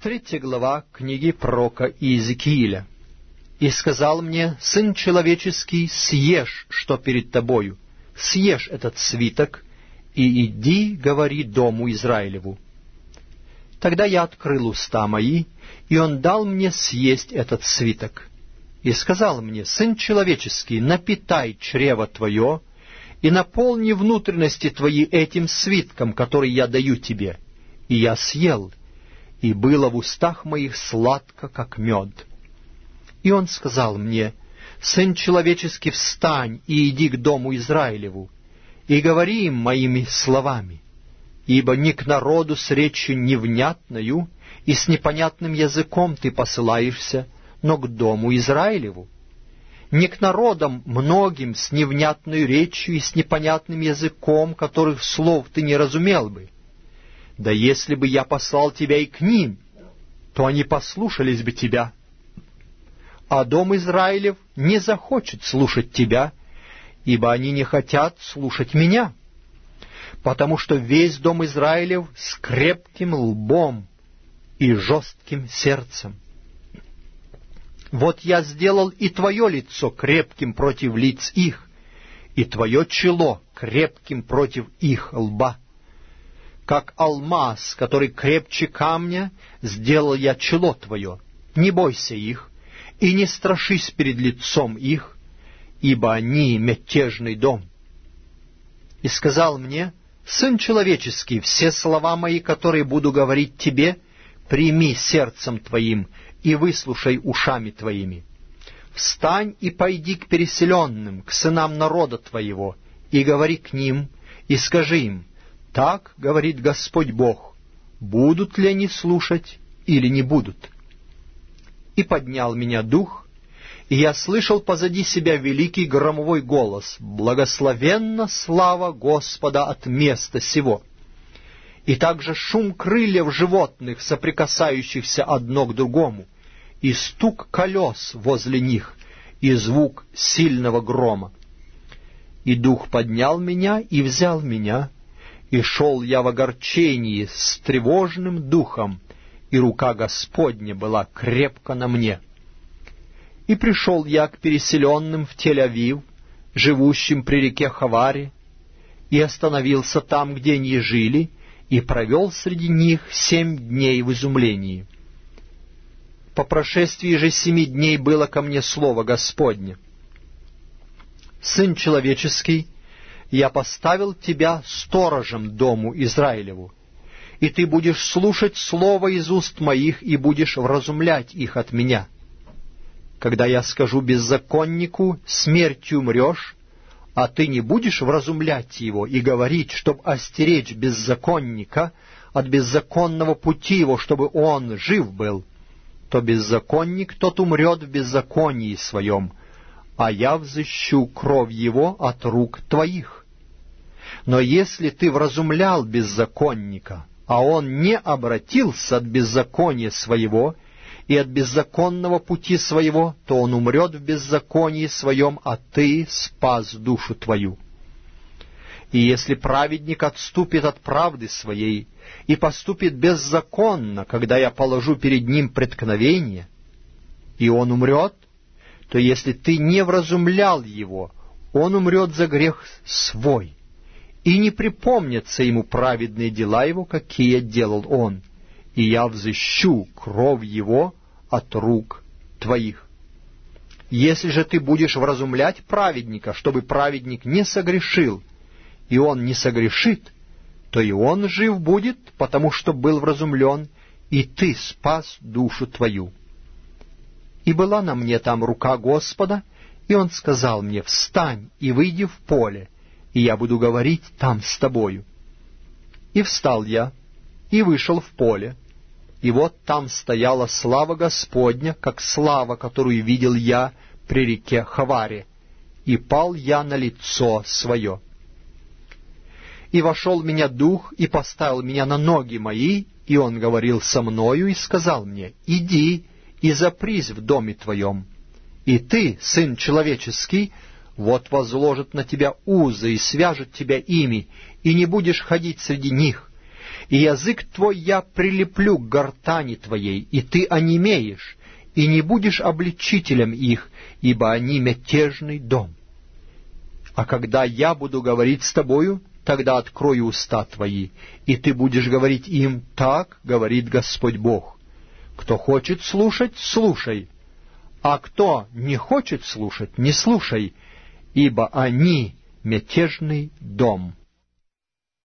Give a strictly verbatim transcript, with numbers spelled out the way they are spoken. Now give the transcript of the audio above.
Третья глава книги пророка Иезекииля. «И сказал мне: сын человеческий, съешь, что перед тобою, съешь этот свиток, и иди, говори дому Израилеву». Тогда я открыл уста мои, и он дал мне съесть этот свиток. И сказал мне: сын человеческий, напитай чрево твое, и наполни внутренности твои этим свитком, который я даю тебе. И я съел, и было в устах моих сладко, как мед. И он сказал мне: сын человеческий, встань и иди к дому Израилеву, и говори им моими словами, ибо не к народу с речью невнятною и с непонятным языком ты посылаешься, но к дому Израилеву. Не к народам многим с невнятной речью и с непонятным языком, которых слов ты не разумел бы. Да если бы я послал тебя и к ним, то они послушались бы тебя. А дом Израилев не захочет слушать тебя, ибо они не хотят слушать меня, потому что весь дом Израилев с крепким лбом и жестким сердцем. Вот я сделал и твое лицо крепким против лиц их, и твое чело крепким против их лба. Как алмаз, который крепче камня, сделал я чело твое. Не бойся их, и не страшись перед лицом их, ибо они мятежный дом. И сказал мне: сын человеческий, все слова мои, которые буду говорить тебе, прими сердцем твоим и выслушай ушами твоими. Встань и пойди к переселенным, к сынам народа твоего, и говори к ним, и скажи им: так говорит Господь Бог, будут ли они слушать или не будут. И поднял меня дух, и я слышал позади себя великий громовой голос: благословенна слава Господа от места сего. И также шум крыльев животных, соприкасающихся одно к другому, и стук колес возле них, и звук сильного грома. И дух поднял меня и взял меня, и шел я в огорчении с тревожным духом, и рука Господня была крепко на мне. И пришел я к переселенным в Тель-Авив, живущим при реке Хаваре, и остановился там, где они жили, и провел среди них семь дней в изумлении. По прошествии же семи дней было ко мне слово Господне: сын человеческий, я поставил тебя сторожем дому Израилеву, и ты будешь слушать слово из уст моих и будешь вразумлять их от меня. Когда я скажу беззаконнику: смертью умрешь, а ты не будешь вразумлять его и говорить, чтоб остеречь беззаконника от беззаконного пути его, чтобы он жив был, то беззаконник тот умрет в беззаконии своем, а я взыщу кровь его от рук твоих. Но если ты вразумлял беззаконника, а он не обратился от беззакония своего и от беззаконного пути своего, то он умрет в беззаконии своем, а ты спас душу твою. И если праведник отступит от правды своей и поступит беззаконно, когда я положу перед ним преткновение, и он умрет, то если ты не вразумлял его, он умрет за грех свой, и не припомнятся ему праведные дела его, какие делал он, и я взыщу кровь его от рук твоих. Если же ты будешь вразумлять праведника, чтобы праведник не согрешил, и он не согрешит, то и он жив будет, потому что был вразумлен, и ты спас душу твою. И была на мне там рука Господа, и он сказал мне: встань и выйди в поле, и я буду говорить там с тобою. И встал я, и вышел в поле, и вот там стояла слава Господня, как слава, которую видел я при реке Хаваре, и пал я на лицо свое. И вошел в меня дух, и поставил меня на ноги мои, и он говорил со мною, и сказал мне: иди и запрись в доме твоем, и ты, сын человеческий, вот возложат на тебя узы и свяжут тебя ими, и не будешь ходить среди них, и язык твой я прилеплю к гортани твоей, и ты онемеешь, и не будешь обличителем их, ибо они мятежный дом. А когда я буду говорить с тобою, тогда открою уста твои, и ты будешь говорить им: так говорит Господь Бог. Кто хочет слушать, слушай, а кто не хочет слушать, не слушай, ибо они мятежный дом».